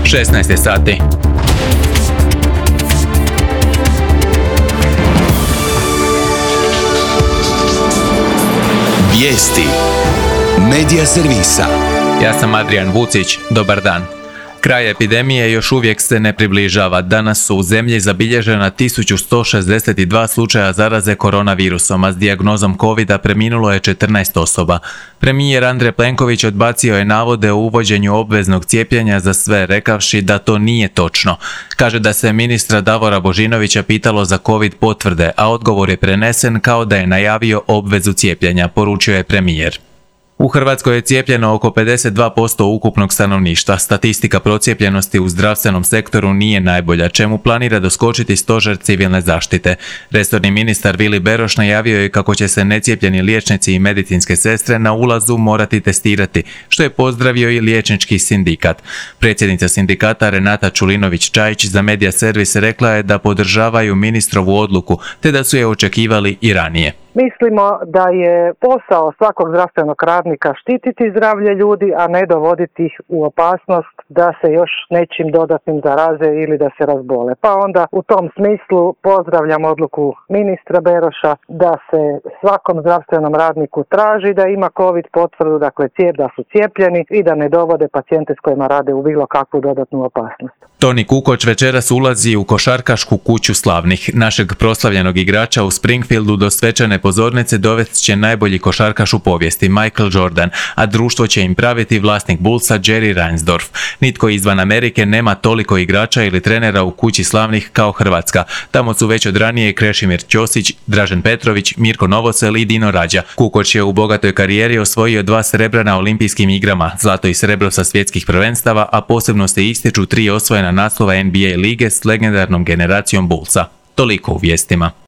16 sati. Vijesti Medija servisa. Ja sam Adrian Vucić, dobar dan. Kraj epidemije još uvijek se ne približava. Danas su u zemlji zabilježena 1162 slučaja zaraze koronavirusom, a s dijagnozom COVID-a preminulo je 14 osoba. Premijer Andrej Plenković odbacio je navode o uvođenju obveznog cijepljenja za sve, rekavši da to nije točno. Kaže da se ministra Davora Božinovića pitalo za COVID potvrde, a odgovor je prenesen kao da je najavio obvezu cijepljenja, poručio je premijer. U Hrvatskoj je cijepljeno oko 52% ukupnog stanovništva. Statistika procijepljenosti u zdravstvenom sektoru nije najbolja, čemu planira doskočiti Stožer civilne zaštite. Resorni ministar Vili Beroš najavio je kako će se necijepljeni liječnici i medicinske sestre na ulazu morati testirati, što je pozdravio i liječnički sindikat. Predsjednica sindikata Renata Čulinović-Čajić za Medija servis rekla je da podržavaju ministrovu odluku, te da su je očekivali i ranije. Mislimo da je posao svakog zdravstvenog radnika štititi zdravlje ljudi, a ne dovoditi ih u opasnost da se još nečim dodatnim zaraze ili da se razbole. Pa onda u tom smislu pozdravljam odluku ministra Beroša da se svakom zdravstvenom radniku traži da ima COVID potvrdu, dakle da su cijepljeni i da ne dovode pacijente s kojima rade u bilo kakvu dodatnu opasnost. Toni Kukoč večeras ulazi u košarkašku kuću slavnih. Našeg proslavljenog igrača u Springfieldu do svečane pozornice dovest će najbolji košarkaš u povijesti, Michael Jordan, a društvo će im praviti vlasnik Bullsa Jerry Reinsdorf. Nitko izvan Amerike nema toliko igrača ili trenera u kući slavnih kao Hrvatska. Tamo su već od ranije Krešimir Ćosić, Dražen Petrović, Mirko Novosel i Dino Rađa. Kukoč je u bogatoj karijeri osvojio 2 srebra na olimpijskim igrama, zlato i srebro sa svjetskih prvenstava, a posebno se ističu 3 osvojena naslova NBA lige s legendarnom generacijom Bullsa. Toliko u vijestima.